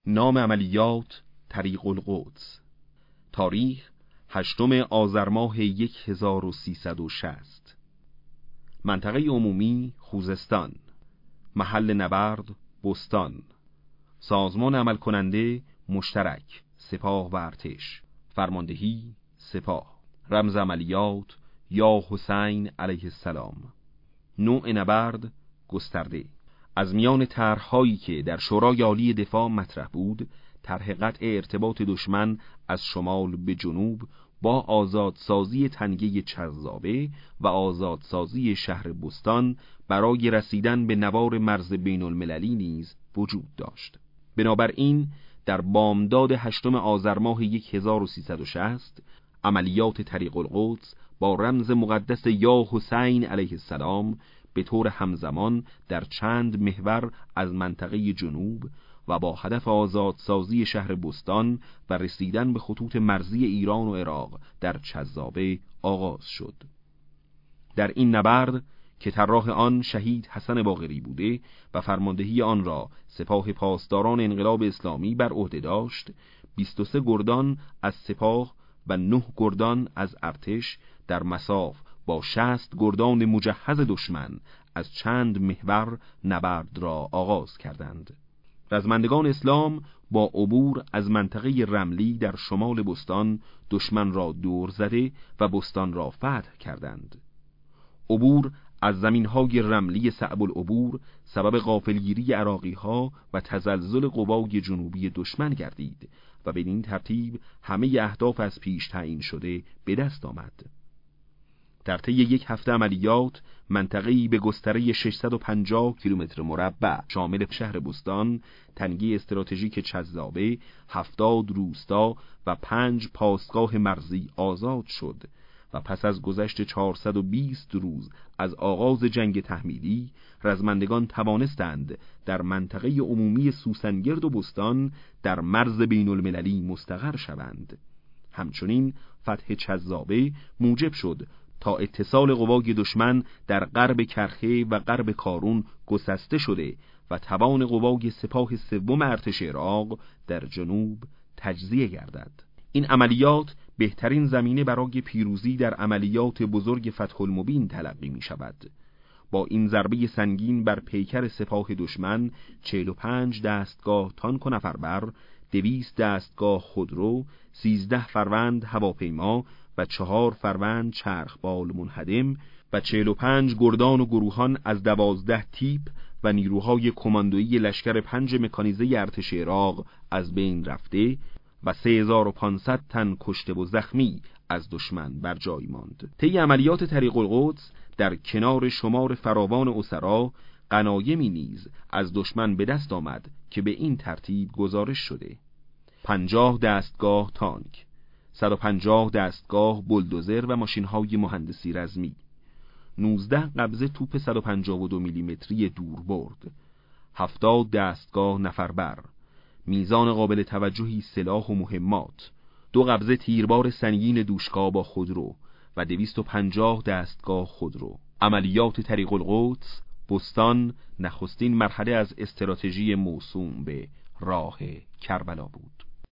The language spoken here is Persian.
نام عملیات طریق القدس. تاریخ 8 آذر ماه 1360. منطقه عمومی خوزستان. محل نبرد بستان. سازمان عمل کننده مشترک سپاه و ارتش. فرماندهی سپاه. رمز عملیات یا حسین علیه السلام. نوع نبرد گسترده. از میان طرح‌هایی که در شورای عالی دفاع مطرح بود، طرح قطع ارتباط دشمن از شمال به جنوب با آزادسازی تنگه چذابه و آزادسازی شهر بستان برای رسیدن به نوار مرز بین المللی نیز وجود داشت. بنابراین در بامداد 8 آذر ماه 1360 عملیات طریق القدس با رمز مقدس یا حسین علیه السلام به طور همزمان در چند محور از منطقه جنوب و با هدف آزادسازی شهر بستان و رسیدن به خطوط مرزی ایران و عراق در چذابه آغاز شد. در این نبرد که طراح آن شهید حسن باقری بوده و فرماندهی آن را سپاه پاسداران انقلاب اسلامی بر عهده داشت، 23 گردان از سپاه و 9 گردان از ارتش در مساف با 60 گردان مجهز دشمن از چند محور نبرد را آغاز کردند. رزمندگان اسلام با عبور از منطقه رملی در شمال بستان دشمن را دور زده و بستان را فتح کردند. عبور از زمینهای رملی صعب العبور سبب غافلگیری عراقی‌ها و تزلزل قوای جنوبی دشمن گردید و بدین ترتیب همه اهداف از پیش تعیین شده به دست آمد. در طی یک هفته عملیات منطقه‌ای به گستره 650 کیلومتر مربع شامل شهر بستان، تنگه استراتژیک چذابه، 70 روستا و 5 پاسگاه مرزی آزاد شد و پس از گذشت 420 روز از آغاز جنگ تحمیلی رزمندگان توانستند در منطقه عمومی سوسنگرد و بستان در مرز بین المللی مستقر شوند. همچنین فتح چذابه موجب شد تا اتصال قوای دشمن در غرب کرخه و غرب کارون گسسته شده و توان قوای سپاه سوم ارتش عراق در جنوب تجزیه گردد. این عملیات بهترین زمینه برای پیروزی در عملیات بزرگ فتح المبین تلقی می شود. با این ضربه سنگین بر پیکر سپاه دشمن 45 دستگاه تانک و نفربر، 200 دستگاه خودرو، 13 فروند هواپیما و 4 فروند چرخبال منهدم و 45 گردان و گروهان از 12 تیپ و نیروهای کماندویی لشکر 5 مکانیزه ارتش عراق از بین رفته و 3500 تن کشته و زخمی از دشمن بر جای ماند. طی عملیات طریق القدس در کنار شمار فراوان اسرا، غنایمی نیز از دشمن به دست آمد که به این ترتیب گزارش شده: 50 دستگاه تانک، 150 دستگاه بولدوزر و ماشین‌های مهندسی رزمی، 19 قبضه توپ 152 میلیمتری دوربرد، 70 دستگاه نفربر، میزان قابل توجهی سلاح و مهمات، 2 قبضه تیربار سنگین دوشکا با خودرو و 250 دستگاه خودرو. عملیات طریق القدس بستان نخستین مرحله از استراتژی موسوم به راه کربلا بود.